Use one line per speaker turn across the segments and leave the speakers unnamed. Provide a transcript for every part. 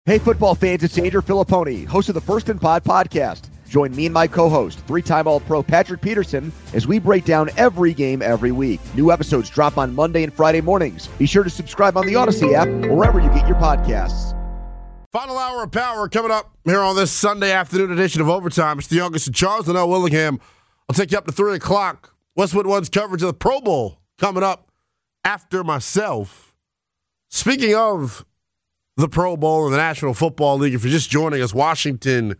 Hey, football fans, it's Andrew Filipponi, host of the First and Pod podcast. Join me and my co-host, three-time All-Pro Patrick Peterson, as we break down every game every week. New episodes drop on Monday and Friday mornings. Be sure to subscribe on the Odyssey app or wherever you get your podcasts.
Final hour of power coming up here on this Sunday afternoon edition of Overtime. It's the youngest of Charles and L. Willingham. I'll take you up to 3 o'clock. Westwood One's coverage of the Pro Bowl coming up after myself. Speaking of the Pro Bowl and the National Football League, if you're just joining us, Washington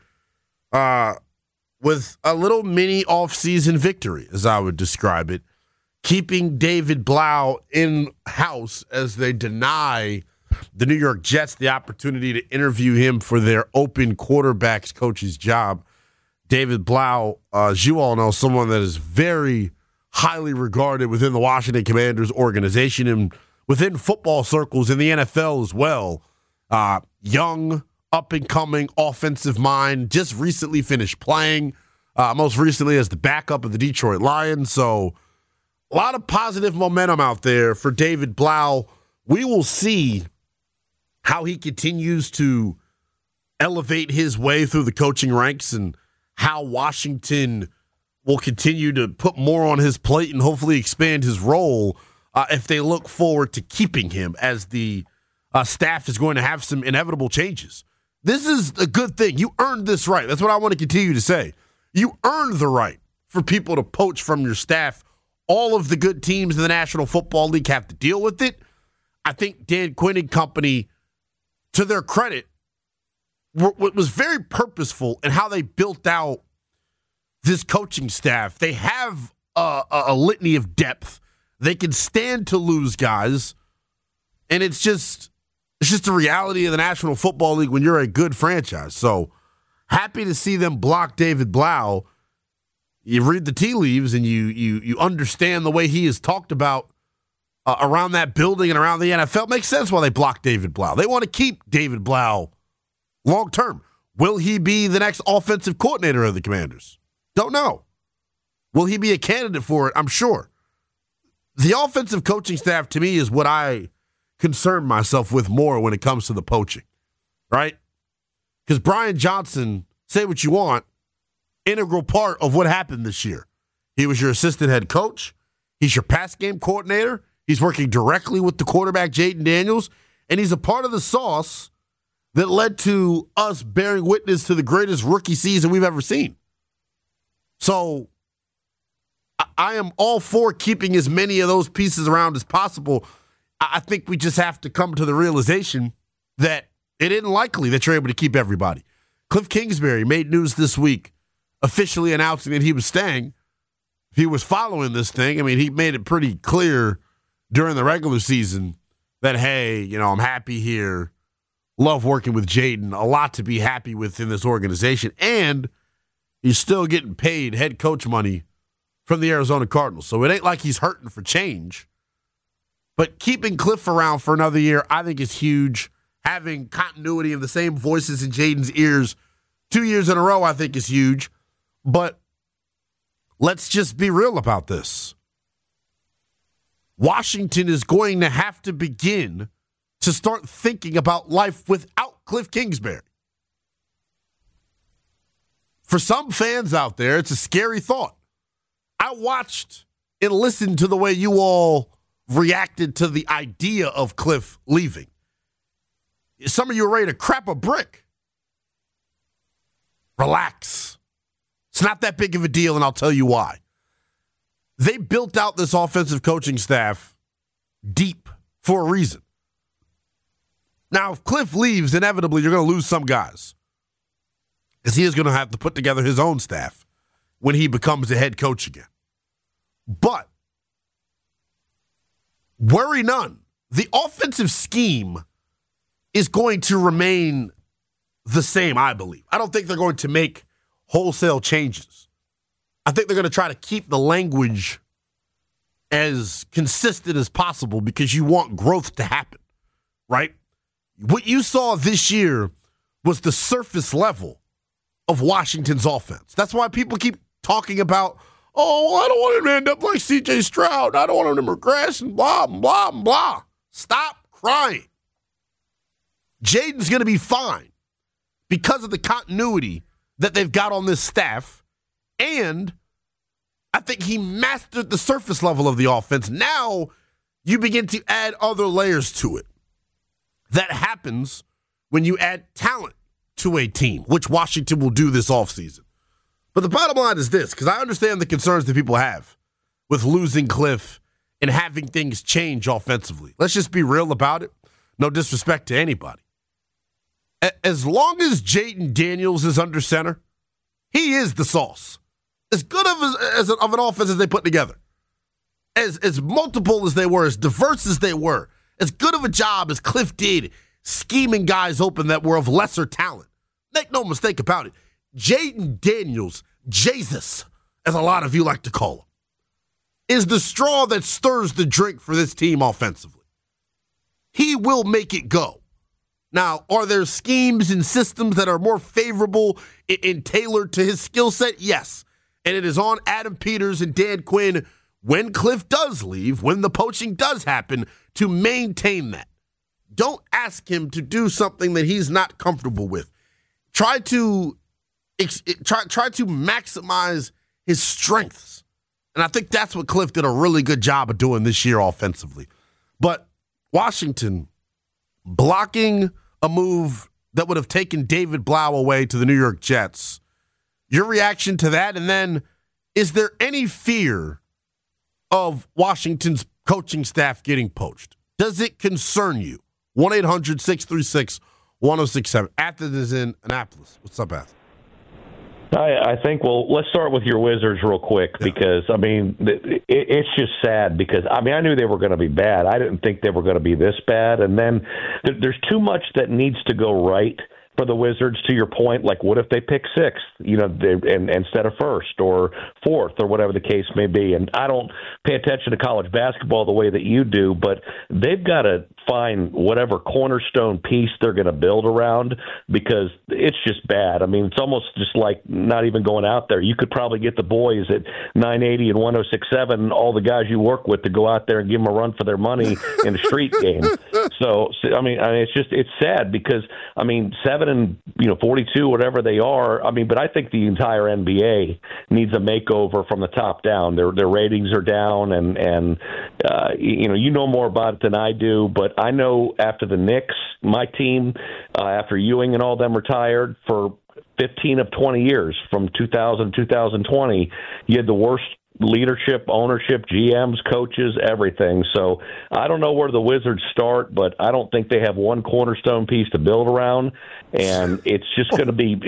with a little mini offseason victory, as I would describe it, keeping David Blau in-house as they deny the New York Jets the opportunity to interview him for their open quarterbacks coach's job. David Blau, as you all know, someone that is very highly regarded within the Washington Commanders organization and within football circles in the NFL as well. Young, up-and-coming offensive mind, just recently finished playing, most recently as the backup of the Detroit Lions. So a lot of positive momentum out there for David Blau. We will see how he continues to elevate his way through the coaching ranks and how Washington will continue to put more on his plate and hopefully expand his role if they look forward to keeping him, as the staff is going to have some inevitable changes. This is a good thing. You earned this right. That's what I want to continue to say. You earned the right for people to poach from your staff. All of the good teams in the National Football League have to deal with it. I think Dan Quinn and company, to their credit, was very purposeful in how they built out this coaching staff. They have a litany of depth. They can stand to lose guys, and it's just the reality of the National Football League when you're a good franchise. So happy to see them block David Blau. You read the tea leaves and you understand the way he is talked about around that building and around the NFL. It makes sense why they blocked David Blau. They want to keep David Blau long term. Will he be the next offensive coordinator of the Commanders? Don't know. Will he be a candidate for it? I'm sure. The offensive coaching staff, to me, is what I concern myself with more when it comes to the poaching, right? Because Brian Johnson, say what you want, integral part of what happened this year. He was your assistant head coach. He's your pass game coordinator. He's working directly with the quarterback, Jayden Daniels, and he's a part of the sauce that led to us bearing witness to the greatest rookie season we've ever seen. So I am all for keeping as many of those pieces around as possible. I think we just have to come to the realization that it isn't likely that you're able to keep everybody. Cliff Kingsbury made news this week officially announcing that he was staying. He was following this thing. I mean, he made it pretty clear during the regular season that, hey, I'm happy here. Love working with Jayden. A lot to be happy with in this organization. And he's still getting paid head coach money from the Arizona Cardinals. So it ain't like he's hurting for change. But keeping Cliff around for another year, I think, is huge. Having continuity of the same voices in Jayden's ears 2 years in a row, I think, is huge. But let's just be real about this. Washington is going to have to begin to start thinking about life without Cliff Kingsbury. For some fans out there, it's a scary thought. I watched and listened to the way you all reacted to the idea of Cliff leaving. Some of you are ready to crap a brick. Relax. It's not that big of a deal, and I'll tell you why. They built out this offensive coaching staff deep for a reason. Now, if Cliff leaves, inevitably you're going to lose some guys, because he is going to have to put together his own staff when he becomes the head coach again. But worry none. The offensive scheme is going to remain the same, I believe. I don't think they're going to make wholesale changes. I think they're going to try to keep the language as consistent as possible because you want growth to happen, right? What you saw this year was the surface level of Washington's offense. That's why people keep talking about, I don't want him to end up like C.J. Stroud. I don't want him to regress and blah, blah, blah. Stop crying. Jaden's going to be fine because of the continuity that they've got on this staff, and I think he mastered the surface level of the offense. Now you begin to add other layers to it. That happens when you add talent to a team, which Washington will do this offseason. But the bottom line is this, because I understand the concerns that people have with losing Cliff and having things change offensively. Let's just be real about it. No disrespect to anybody. As long as Jayden Daniels is under center, he is the sauce. As good of an offense as they put together, as multiple as they were, as diverse as they were, as good of a job as Cliff did scheming guys open that were of lesser talent. Make no mistake about it. Jayden Daniels, Jesus, as a lot of you like to call him, is the straw that stirs the drink for this team offensively. He will make it go. Now, are there schemes and systems that are more favorable and tailored to his skill set? Yes. And it is on Adam Peters and Dan Quinn, when Cliff does leave, when the poaching does happen, to maintain that. Don't ask him to do something that he's not comfortable with. Try to maximize his strengths. And I think that's what Cliff did a really good job of doing this year offensively. But Washington blocking a move that would have taken David Blau away to the New York Jets. Your reaction to that? And then, is there any fear of Washington's coaching staff getting poached? Does it concern you? 1-800-636-1067. Athens is in Annapolis. What's up, Athens?
I think, well, let's start with your Wizards real quick because, I mean, it's just sad because, I mean, I knew they were going to be bad. I didn't think they were going to be this bad. And then there's too much that needs to go right for the Wizards, to your point. Like, what if they pick sixth, and instead of first or fourth or whatever the case may be? And I don't pay attention to college basketball the way that you do, but they've got to find whatever cornerstone piece they're going to build around because it's just bad. I mean, it's almost just like not even going out there. You could probably get the boys at 980 and 1067, all the guys you work with, to go out there and give them a run for their money in a street game. So I mean, it's sad because, I mean, 7 and 42, whatever they are. I mean, but I think the entire NBA needs a makeover from the top down. Their ratings are down, and you know more about it than I do. But I know after the Knicks, my team, after Ewing and all them retired for 15 of 20 years, from 2000 to 2020, you had the worst leadership, ownership, GMs, coaches, everything. So I don't know where the Wizards start, but I don't think they have one cornerstone piece to build around, and it's just going to be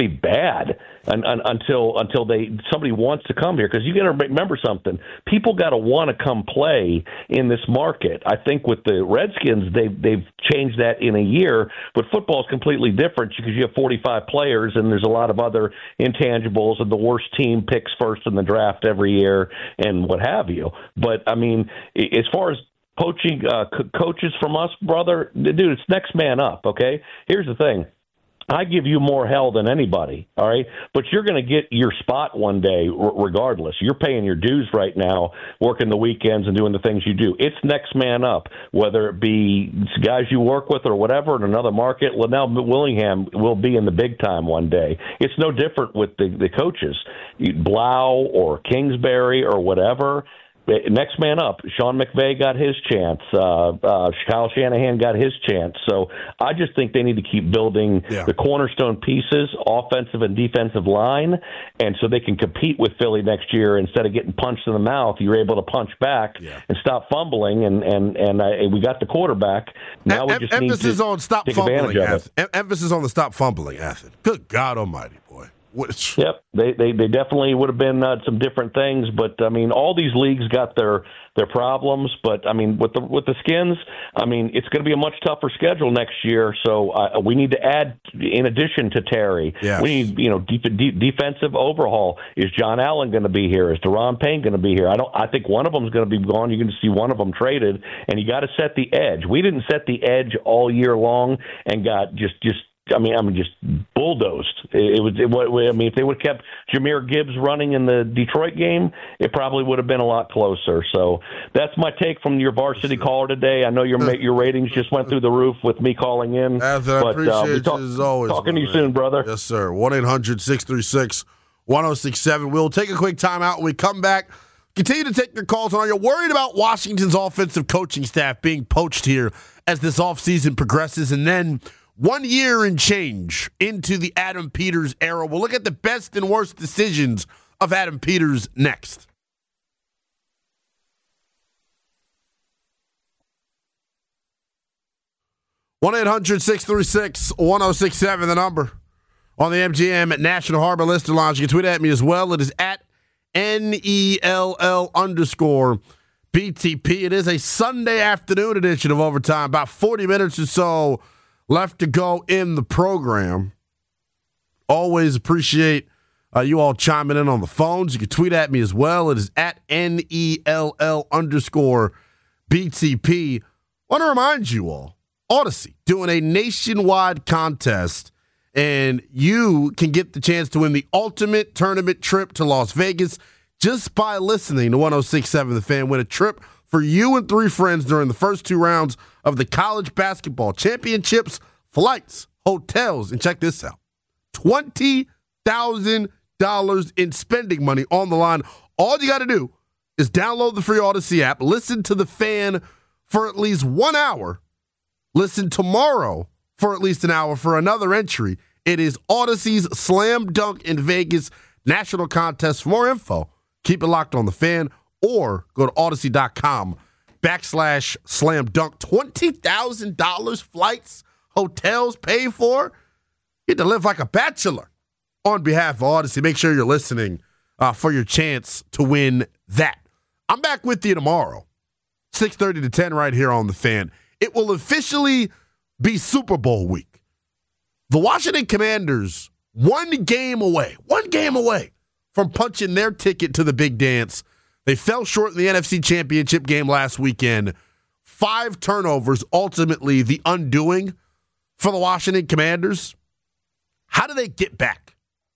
bad until somebody wants to come here. Because you got to remember something: people got to want to come play in this market. I think with the Redskins, they've changed that in a year, but football is completely different because you have 45 players and there's a lot of other intangibles, and the worst team picks first in the draft every year and what have you. But I mean, as far as poaching coaches from us, brother, dude, it's next man up. Okay, here's the thing: I give you more hell than anybody, all right? But you're going to get your spot one day regardless. You're paying your dues right now, working the weekends and doing the things you do. It's next man up, whether it be guys you work with or whatever in another market. Linnell Willingham will be in the big time one day. It's no different with the coaches, Blau or Kingsbury or whatever. Next man up. Sean McVay got his chance. Kyle Shanahan got his chance. So I just think they need to keep building the cornerstone pieces, offensive and defensive line, and so they can compete with Philly next year. Instead of getting punched in the mouth, you're able to punch back and stop fumbling. And we got the quarterback. Now we just need to
on stop
take
fumbling.
advantage of it.
Emphasis on the stop fumbling, Athens. Good God Almighty, boy.
Yep, they definitely would have been some different things, but I mean, all these leagues got their problems. But I mean, with the Skins, I mean, it's going to be a much tougher schedule next year. So we need to add, in addition to Terry, we need defensive overhaul. Is John Allen going to be here? Is Deron Payne going to be here? I think one of them is going to be gone. You're going to see one of them traded, and you got to set the edge. We didn't set the edge all year long and got just just bulldozed. If they would have kept Jahmyr Gibbs running in the Detroit game, it probably would have been a lot closer. So that's my take from your varsity caller today. I know your ratings just went through the roof with me calling in.
I appreciate you as always.
Talking to you soon, brother.
Yes, sir. 1-800-636-1067. We'll take a quick time out when we come back. Continue to take your calls on. Are you worried about Washington's offensive coaching staff being poached here as this offseason progresses? And then 1 year and change into the Adam Peters era. We'll look at the best and worst decisions of Adam Peters next. One 800-636-1067, the number on the MGM at National Harbor Lister Lounge. You can tweet at me as well. It is at NELL_BTP. It is a Sunday afternoon edition of Overtime. About 40 minutes or so left to go in the program. Always appreciate you all chiming in on the phones. You can tweet at me as well. It is at NELL_BTP. Want to remind you all, Odyssey doing a nationwide contest, and you can get the chance to win the ultimate tournament trip to Las Vegas just by listening to 106.7 The Fan. Win a trip for you and 3 friends during the first 2 rounds of the college basketball championships, flights, hotels, and check this out, $20,000 in spending money on the line. All you got to do is download the free Odyssey app, listen to The Fan for at least 1 hour, listen tomorrow for at least an hour for another entry. It is Odyssey's Slam Dunk in Vegas national contest. For more info, keep it locked on The Fan or go to odyssey.com/slam dunk. $20,000 flights, hotels paid for. You get to live like a bachelor on behalf of Odyssey. Make sure you're listening for your chance to win that. I'm back with you tomorrow, 6:30 to 10 right here on The Fan. It will officially be Super Bowl week. The Washington Commanders, one game away from punching their ticket to the big dance. They fell short in the NFC Championship game last weekend. 5 turnovers, ultimately the undoing for the Washington Commanders. How do they get back?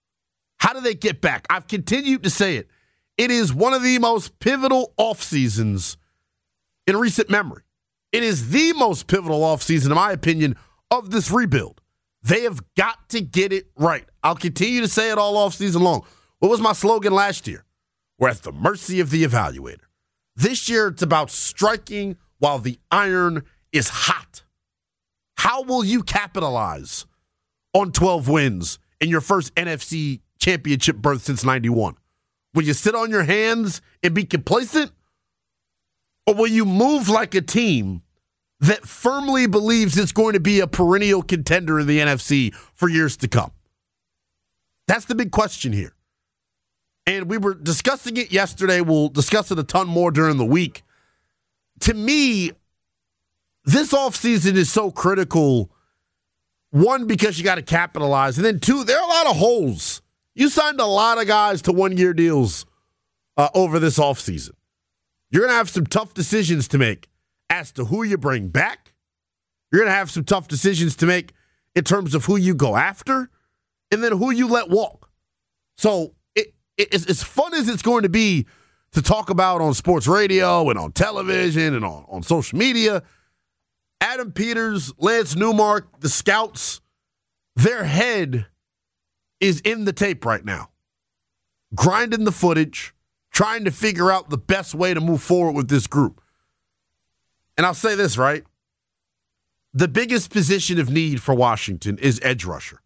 I've continued to say it. It is one of the most pivotal off seasons in recent memory. It is the most pivotal offseason, in my opinion, of this rebuild. They have got to get it right. I'll continue to say it all offseason long. What was my slogan last year? We're at the mercy of the evaluator. This year, it's about striking while the iron is hot. How will you capitalize on 12 wins in your first NFC championship berth since 91? Will you sit on your hands and be complacent? Or will you move like a team that firmly believes it's going to be a perennial contender in the NFC for years to come? That's the big question here. And we were discussing it yesterday. We'll discuss it a ton more during the week. To me, this offseason is so critical. 1, because you got to capitalize. And then 2, there are a lot of holes. You signed a lot of guys to 1-year deals over this offseason. You're going to have some tough decisions to make as to who you bring back. You're going to have some tough decisions to make in terms of who you go after and then who you let walk. So it's as fun as it's going to be to talk about on sports radio and on television and on social media. Adam Peters, Lance Newmark, the scouts, their head is in the tape right now, grinding the footage, trying to figure out the best way to move forward with this group. And I'll say this, right? The biggest position of need for Washington is edge rusher.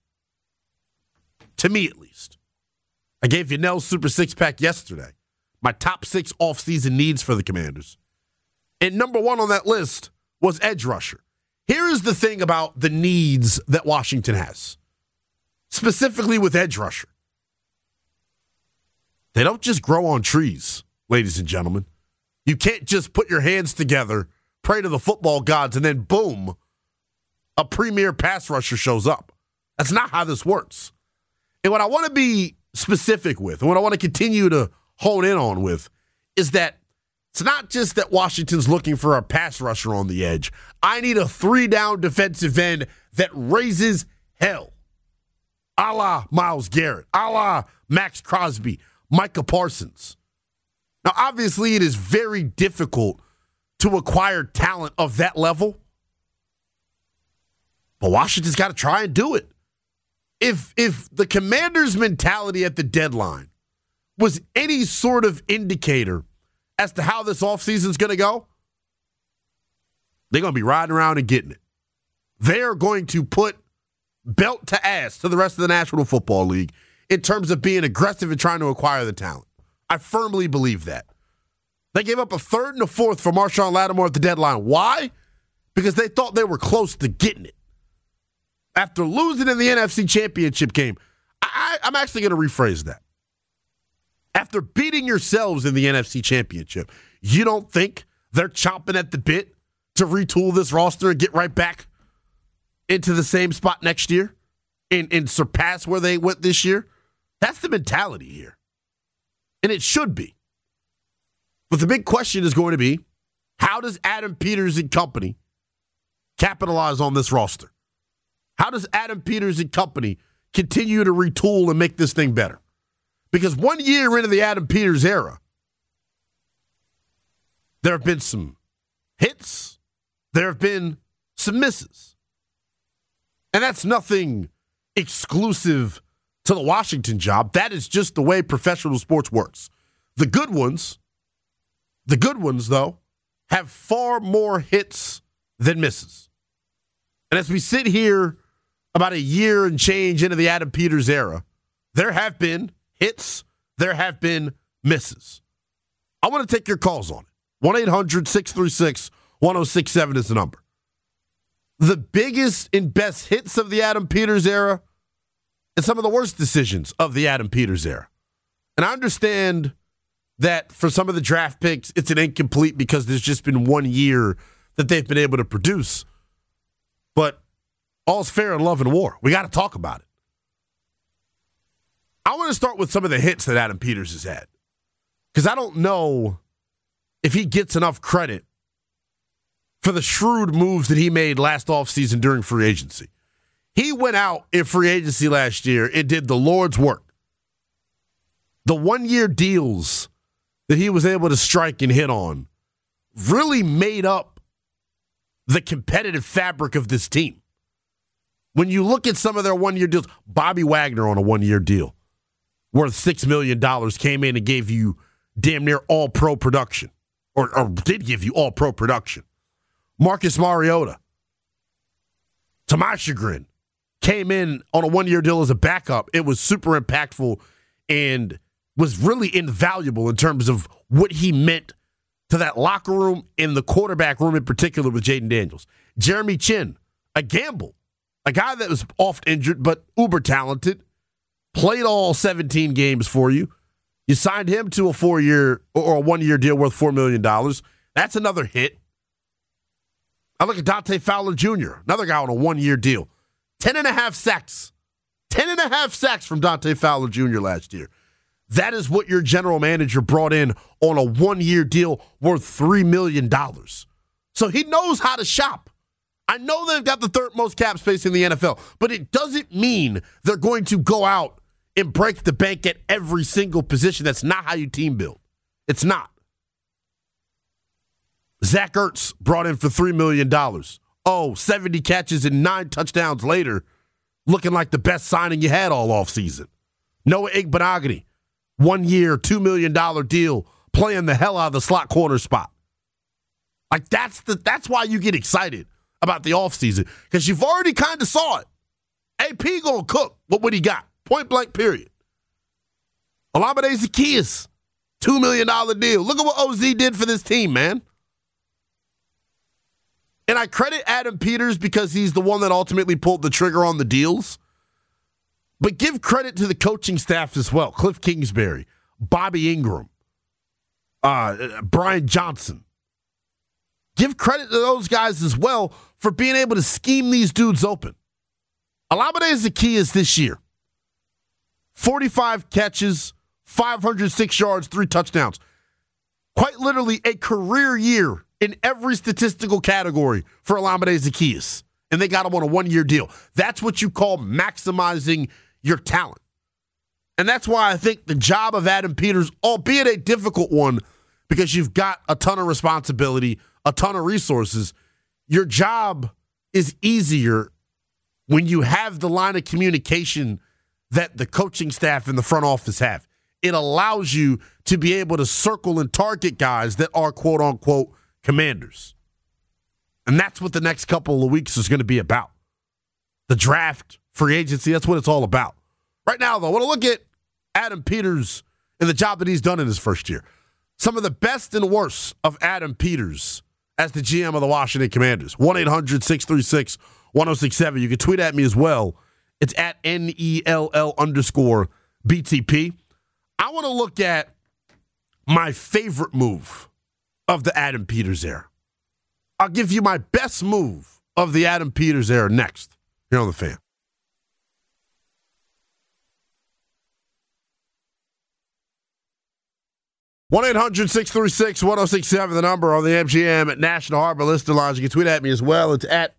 To me, at least. I gave you Nell's Super Six-Pack yesterday. My top 6 offseason needs for the Commanders. And number 1 on that list was edge rusher. Here is the thing about the needs that Washington has, specifically with edge rusher. They don't just grow on trees, ladies and gentlemen. You can't just put your hands together, pray to the football gods, and then boom, a premier pass rusher shows up. That's not how this works. And what I want to be specific with, and what I want to continue to hone in on with, is that it's not just that Washington's looking for a pass rusher on the edge. I need a 3-down defensive end that raises hell, a la Myles Garrett, a la Max Crosby, Micah Parsons. Now, obviously, it is very difficult to acquire talent of that level, but Washington's got to try and do it. If the Commanders' mentality at the deadline was any sort of indicator as to how this offseason's going to go, they're going to be riding around and getting it. They're going to put belt to ass to the rest of the National Football League in terms of being aggressive and trying to acquire the talent. I firmly believe that. They gave up a third and a fourth for Marshawn Lattimore at the deadline. Why? Because they thought they were close to getting it. After losing in the NFC Championship game, I'm actually going to rephrase that. After beating yourselves in the NFC Championship, you don't think they're chomping at the bit to retool this roster and get right back into the same spot next year and surpass where they went this year? That's the mentality here. And it should be. But the big question is going to be, how does Adam Peters and company capitalize on this roster? How does Adam Peters and company continue to retool and make this thing better? Because 1 year into the Adam Peters era, there have been some hits, there have been some misses. And that's nothing exclusive to the Washington job. That is just the way professional sports works. The good ones, though, have far more hits than misses. And as we sit here about a year and change into the Adam Peters era, there have been hits, there have been misses. I want to take your calls on it. 1-800-636-1067 is the number. The biggest and best hits of the Adam Peters era and some of the worst decisions of the Adam Peters era. And I understand that for some of the draft picks, it's an incomplete because there's just been 1 year that they've been able to produce. But all's fair in love and war. We got to talk about it. I want to start with some of the hits that Adam Peters has had, because I don't know if he gets enough credit for the shrewd moves that he made last offseason during free agency. He went out in free agency last year and did the Lord's work. The 1 year deals that he was able to strike and hit on really made up the competitive fabric of this team. When you look at some of their 1 year deals, Bobby Wagner on a 1 year deal worth $6 million came in and gave you damn near all pro production, or did give you all pro production. Marcus Mariota, to my chagrin, came in on a 1 year deal as a backup. It was super impactful and was really invaluable in terms of what he meant to that locker room and the quarterback room in particular with Jaden Daniels. Jeremy Chin, a gamble, a guy that was oft injured but uber talented, played all 17 games for you. You signed him to a 4 year or a 1 year deal worth $4 million. That's another hit. I look at Dante Fowler Jr., another guy on a 1 year deal. 10.5 sacks. 10.5 sacks from Dante Fowler Jr. last year. That is what your general manager brought in on a 1 year deal worth $3 million. So he knows how to shop. I know they've got the third most cap space in the NFL, but it doesn't mean they're going to go out and break the bank at every single position. That's not how you team build. It's not. Zach Ertz brought in for $3 million. 70 catches and 9 touchdowns later, looking like the best signing you had all offseason. Noah Igbenogany, 1 year, $2 million deal, playing the hell out of the slot corner spot. Like, that's why you get excited about the offseason, because you've already kind of saw it. AP gonna cook what he got. Point blank, period. Olamide Zaccheaus, $2 million deal. Look at what OZ did for this team, man. And I credit Adam Peters because he's the one that ultimately pulled the trigger on the deals. But give credit to the coaching staff as well. Cliff Kingsbury, Bobby Ingram, Brian Johnson. Give credit to those guys as well for being able to scheme these dudes open. Olamide Zaccheaus this year, 45 catches, 506 yards, 3 touchdowns. Quite literally a career year in every statistical category for Olamide Zaccheaus. and they got him on a one-year deal. That's what you call maximizing your talent. And that's why I think the job of Adam Peters, albeit a difficult one, because you've got a ton of responsibility, a ton of resources, your job is easier when you have the line of communication that the coaching staff and the front office have. It allows you to be able to circle and target guys that are quote-unquote commanders. And that's what the next couple of weeks is going to be about. The draft, free agency, that's what it's all about. Right now, though, I want to look at Adam Peters and the job that he's done in his first year. Some of the best and worst of Adam Peters as the GM of the Washington Commanders. 1-800-636-1067. You can tweet at me as well. It's at NELL_BTP. I want to look at my favorite move of the Adam Peters era. I'll give you my best move of the Adam Peters era next here on The Fan. One 1-800-636-1067, the number on the MGM at National Harbor Lister Lounge. You can tweet at me as well. It's at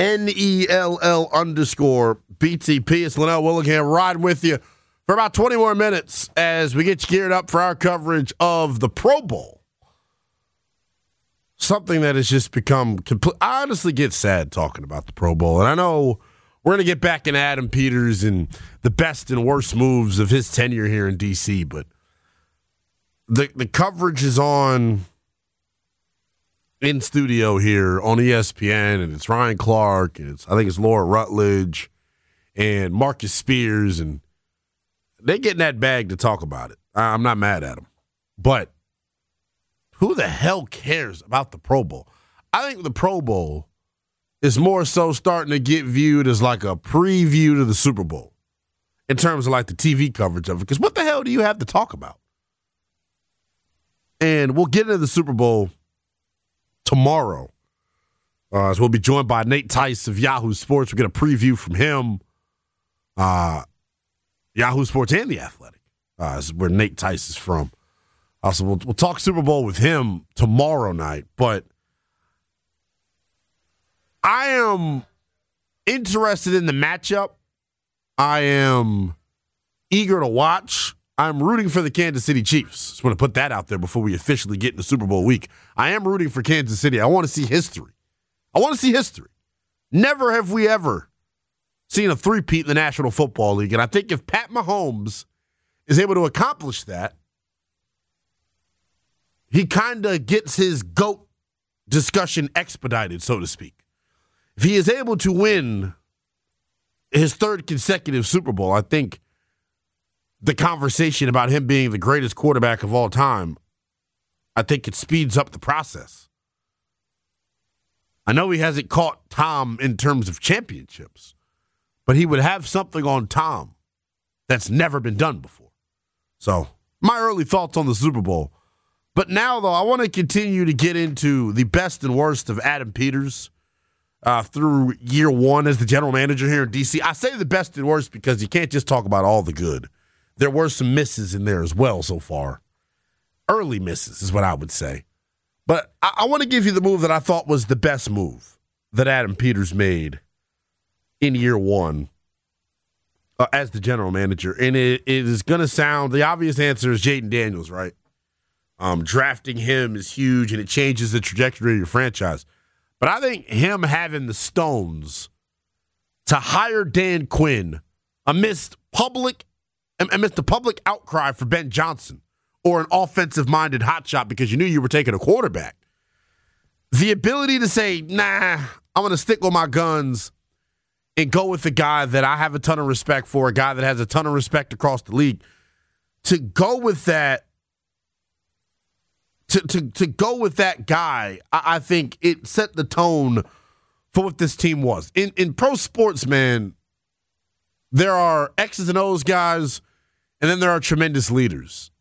NELL_BTP. It's Linnell Willingham riding with you for about 20 more minutes as we get you geared up for our coverage of the Pro Bowl. Something that has just become complete. I honestly get sad talking about the Pro Bowl. And I know we're going to get back in Adam Peters and the best and worst moves of his tenure here in D.C., but the coverage is on in studio here on ESPN, and it's Ryan Clark, and I think it's Laura Rutledge and Marcus Spears, and they get in that bag to talk about it. I'm not mad at them. But who the hell cares about the Pro Bowl? I think the Pro Bowl is more so starting to get viewed as like a preview to the Super Bowl in terms of like the TV coverage of it. Because what the hell do you have to talk about? And we'll get into the Super Bowl tomorrow. So we'll be joined by Nate Tice of Yahoo Sports. We'll get a preview from him. Yahoo Sports and The Athletic. Is where Nate Tice is from. So we'll talk Super Bowl with him tomorrow night. But I am interested in the matchup. I am eager to watch. I'm rooting for the Kansas City Chiefs. Just want to put that out there before we officially get into Super Bowl week. I am rooting for Kansas City. I want to see history. Never have we ever seen a three-peat in the National Football League. And I think if Pat Mahomes is able to accomplish that, he kind of gets his GOAT discussion expedited, so to speak. If he is able to win his third consecutive Super Bowl, I think the conversation about him being the greatest quarterback of all time, I think it speeds up the process. I know he hasn't caught Tom in terms of championships, but he would have something on Tom that's never been done before. So, my early thoughts on the Super Bowl. But now, though, I want to continue to get into the best and worst of Adam Peters through year one as the general manager here in D.C. I say the best and worst because you can't just talk about all the good. There were some misses in there as well so far. Early misses is what I would say. But I want to give you the move that I thought was the best move that Adam Peters made in year one as the general manager. And it is going to sound, the obvious answer is Jaden Daniels, right? Drafting him is huge, and it changes the trajectory of your franchise. But I think him having the stones to hire Dan Quinn amidst the public outcry for Ben Johnson or an offensive-minded hotshot because you knew you were taking a quarterback, the ability to say, nah, I'm going to stick with my guns and go with the guy that I have a ton of respect for, a guy that has a ton of respect across the league, to go with that, to go with that guy, I think it set the tone for what this team was. In pro sports, man, there are X's and O's guys, and then there are tremendous leaders.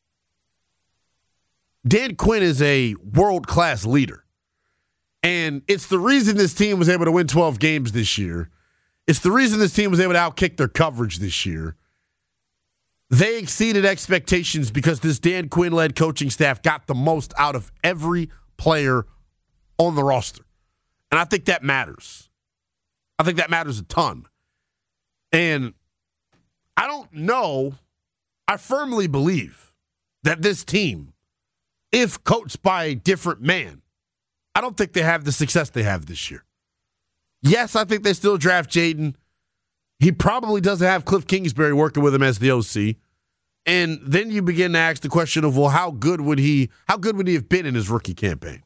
Dan Quinn is a world-class leader. And it's the reason this team was able to win 12 games this year. It's the reason this team was able to outkick their coverage this year. They exceeded expectations because this Dan Quinn-led coaching staff got the most out of every player on the roster. And I think that matters. I think that matters a ton. And I don't know. I firmly believe that this team, if coached by a different man, I don't think they have the success they have this year. Yes, I think they still draft Jaden. He probably doesn't have Cliff Kingsbury working with him as the OC. And then you begin to ask the question of, well, how good would he have been in his rookie campaign?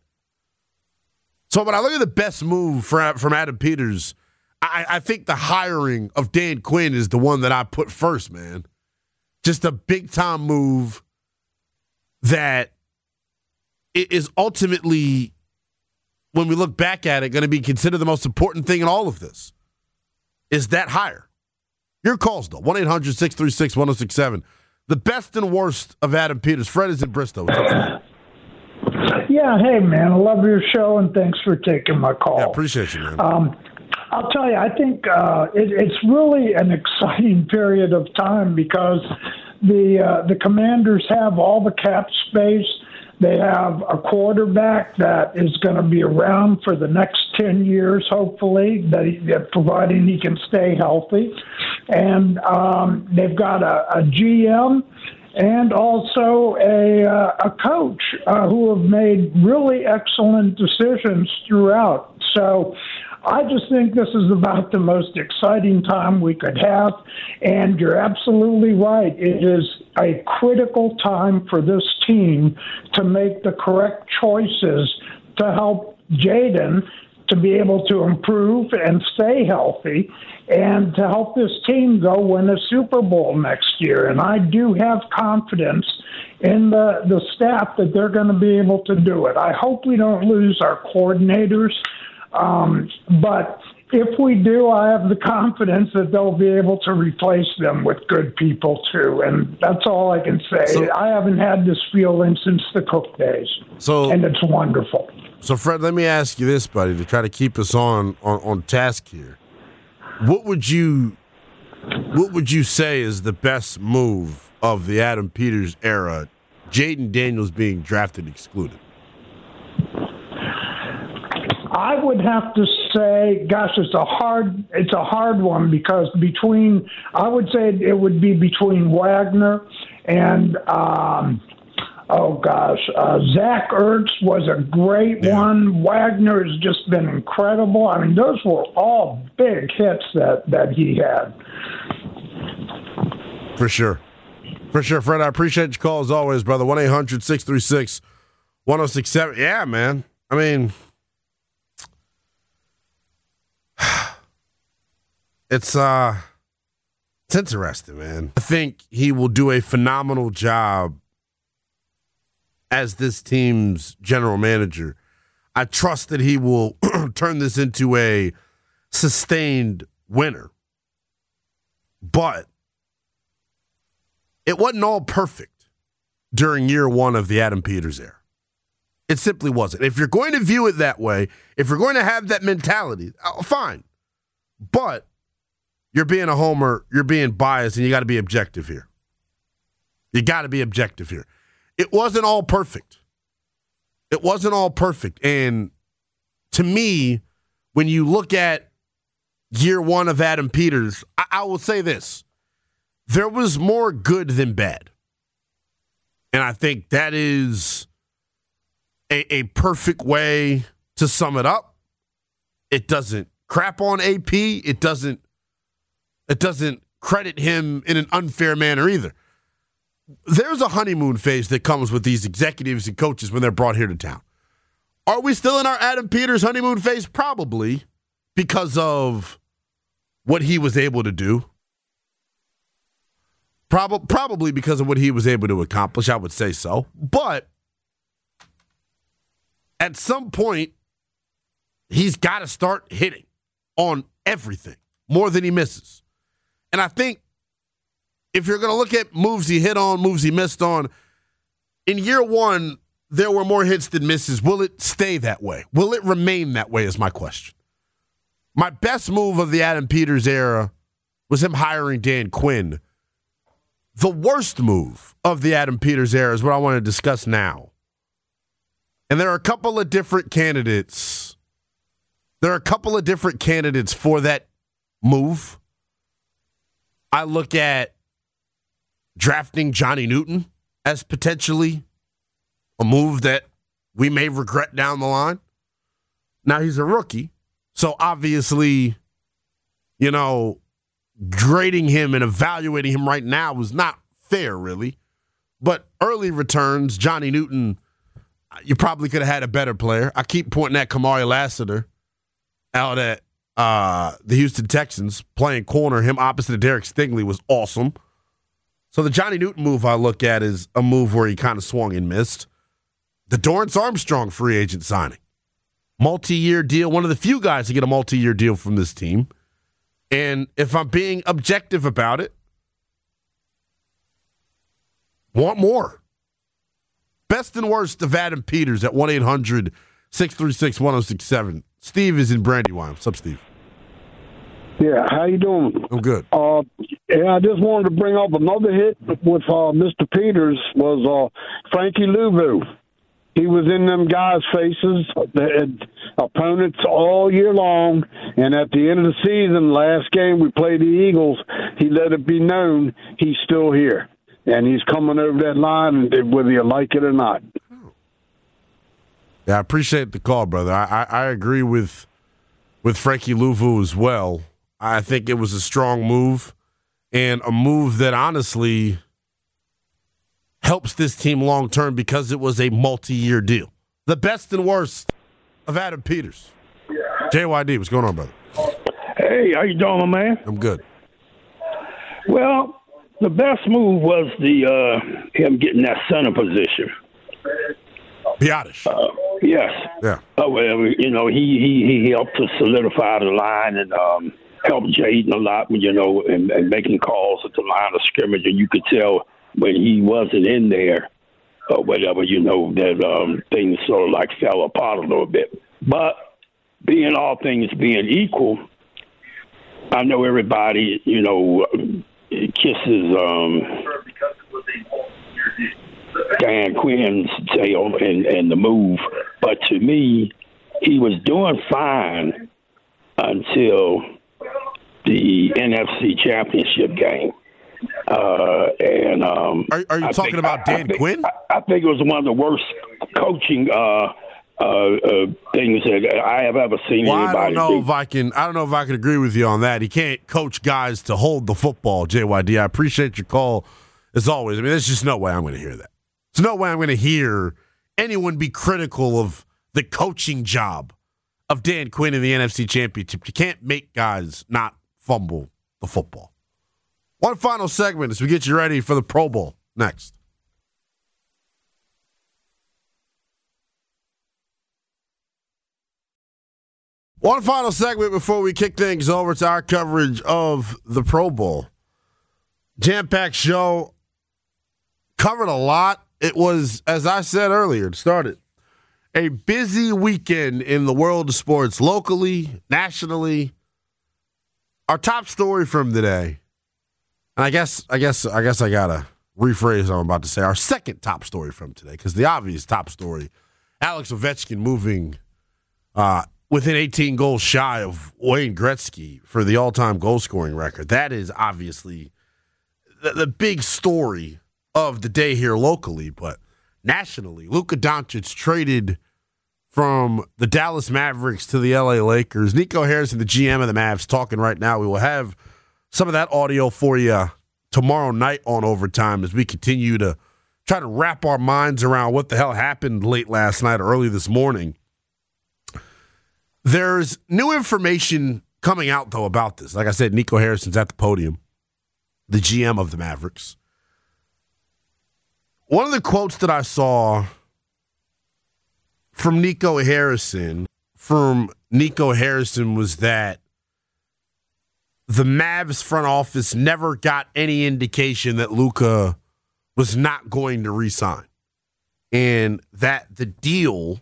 So when I look at the best move from Adam Peters, I think the hiring of Dan Quinn is the one that I put first, man. Just a big-time move that is ultimately, when we look back at it, going to be considered the most important thing in all of this, is that hire. Your calls, though, 1-800-636-1067. The best and worst of Adam Peters. Fred is in Bristol. What's up, Fred?
Yeah, hey, man, I love your show, and thanks for taking my call.
Yeah, appreciate you, man.
I'll tell you, I think it's really an exciting period of time because the Commanders have all the cap space. They have a quarterback that is going to be around for the next 10 years, hopefully, providing he can stay healthy. And they've got a GM and also a coach who have made really excellent decisions throughout. So I just think this is about the most exciting time we could have. And you're absolutely right. It is a critical time for this team to make the correct choices to help Jaden to be able to improve and stay healthy and to help this team go win a Super Bowl next year. And I do have confidence in the staff that they're going to be able to do it. I hope we don't lose our coordinators. But if we do, I have the confidence that they'll be able to replace them with good people, too. And that's all I can say.
So,
I haven't had this feeling since the Cook days, and it's wonderful.
So, Fred, let me ask you this, buddy, to try to keep us on task here. What would you say is the best move of the Adam Peters era, Jaden Daniels being drafted excluded?
I would have to say, gosh, it's a hard one because I would say it would be between Wagner and Zach Ertz was a great one. Wagner has just been incredible. I mean, those were all big hits that he had.
For sure, Fred. I appreciate your call as always, brother. 1-800-636-1067. Yeah, man. I mean, it's interesting, man. I think he will do a phenomenal job as this team's general manager. I trust that he will turn this into a sustained winner. But it wasn't all perfect during year one of the Adam Peters era. It simply wasn't. If you're going to view it that way, if you're going to have that mentality, fine. But you're being a homer, you're being biased, and you got to be objective here. You got to be objective here. It wasn't all perfect. It wasn't all perfect. And to me, when you look at year one of Adam Peters, I will say this. There was more good than bad. And I think that is a perfect way to sum it up. It doesn't crap on AP. It doesn't credit him in an unfair manner either. There's a honeymoon phase that comes with these executives and coaches when they're brought here to town. Are we still in our Adam Peters honeymoon phase? Probably, because of what he was able to do. Probably because of what he was able to accomplish, I would say so. But at some point, he's got to start hitting on everything more than he misses. And I think if you're going to look at moves he hit on, moves he missed on, in year one, there were more hits than misses. Will it stay that way? Will it remain that way is my question. My best move of the Adam Peters era was him hiring Dan Quinn. The worst move of the Adam Peters era is what I want to discuss now. And there are a couple of different candidates There are a couple of different candidates for that move. I look at drafting Johnny Newton as potentially a move that we may regret down the line. Now, he's a rookie, so obviously, grading him and evaluating him right now is not fair, really. But early returns, Johnny Newton, you probably could have had a better player. I keep pointing at Kamari Lassiter out at the Houston Texans, playing corner. Him opposite of Derek Stingley was awesome. So the Johnny Newton move I look at is a move where he kind of swung and missed. The Dorrance Armstrong free agent signing. Multi-year deal, one of the few guys to get a multi-year deal from this team. And if I'm being objective about it, want more. Best and worst of Adam Peters at 1-800-636-1067. Steve is in Brandywine. What's up, Steve?
Yeah, how you doing?
I'm good.
I just wanted to bring up another hit with Mr. Peters was Frankie Louvu. He was in them guys' faces, the opponents all year long, and at the end of the season, last game we played the Eagles, he let it be known he's still here, and he's coming over that line whether you like it or not.
Yeah, I appreciate the call, brother. I agree with Frankie Louvu as well. I think it was a strong move, and a move that honestly helps this team long-term because it was a multi-year deal. The best and worst of Adam Peters. JYD, what's going on, brother?
Hey, how you doing, my man?
I'm good.
Well, the best move was him getting that center position.
Biadasz.
Yes.
Yeah.
He helped to solidify the line and helped Jaden a lot, and making calls at the line of scrimmage, and you could tell when he wasn't in there or whatever, that things sort of like fell apart a little bit. But all things being equal, I know everybody, kisses Dan Quinn's tail and the move. But to me, he was doing fine until the NFC Championship game.
Are you talking about Dan Quinn?
I think it was one of the worst coaching things that I have ever seen anybody
I don't know if I can agree with you on that. He can't coach guys to hold the football, JYD. I appreciate your call as always. I mean, there's just no way I'm going to hear that. There's no way I'm going to hear anyone be critical of the coaching job of Dan Quinn in the NFC Championship. You can't make guys not fumble the football. One final segment as we get you ready for the Pro Bowl next. One final segment before we kick things over to our coverage of the Pro Bowl. Jam-packed show. Covered a lot. It was, as I said earlier, it started a busy weekend in the world of sports, locally, nationally. Our top story from today, and I guess I gotta rephrase what I'm about to say. Our second top story from today, because the obvious top story, Alex Ovechkin moving within 18 goals shy of Wayne Gretzky for the all-time goal-scoring record. That is obviously the big story of the day here locally, but nationally, Luka Doncic traded from the Dallas Mavericks to the LA Lakers. Nico Harrison, the GM of the Mavs, talking right now. We will have some of that audio for you tomorrow night on Overtime as we continue to try to wrap our minds around what the hell happened late last night or early this morning. There's new information coming out, though, about this. Like I said, Nico Harrison's at the podium, the GM of the Mavericks. One of the quotes that I saw from Nico Harrison was that the Mavs front office never got any indication that Luka was not going to re-sign, and that the deal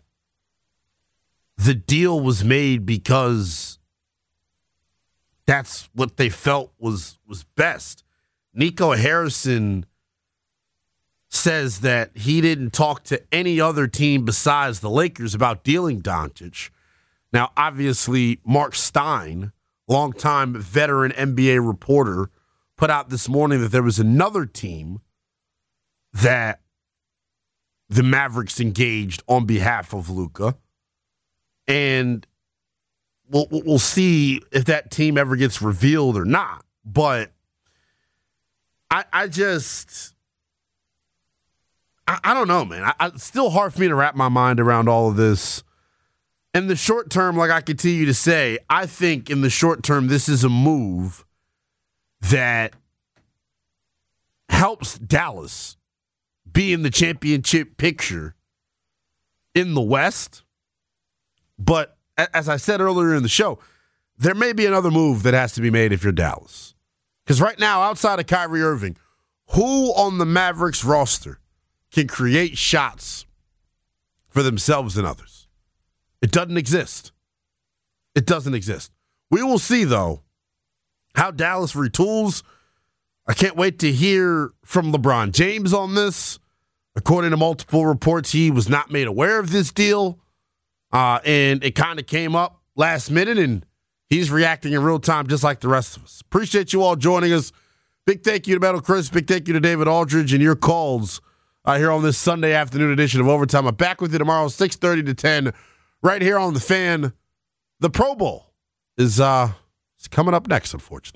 was made because that's what they felt was best. Nico Harrison says that he didn't talk to any other team besides the Lakers about dealing Doncic, Now, obviously, Mark Stein, longtime veteran NBA reporter, put out this morning that there was another team that the Mavericks engaged on behalf of Luka. And we'll see if that team ever gets revealed or not. But I don't know, man. It's still hard for me to wrap my mind around all of this. In the short term, like I continue to say, I think in the short term, this is a move that helps Dallas be in the championship picture in the West. But as I said earlier in the show, there may be another move that has to be made if you're Dallas. Because right now, outside of Kyrie Irving, who on the Mavericks roster can create shots for themselves and others? It doesn't exist. It doesn't exist. We will see, though, how Dallas retools. I can't wait to hear from LeBron James on this. According to multiple reports, he was not made aware of this deal. And it kind of came up last minute, and he's reacting in real time just like the rest of us. Appreciate you all joining us. Big thank you to Metal Chris. Big thank you to David Aldridge and your calls here on this Sunday afternoon edition of Overtime. I'm back with you tomorrow, 6:30 to 10, right here on The Fan. The Pro Bowl is coming up next, unfortunately.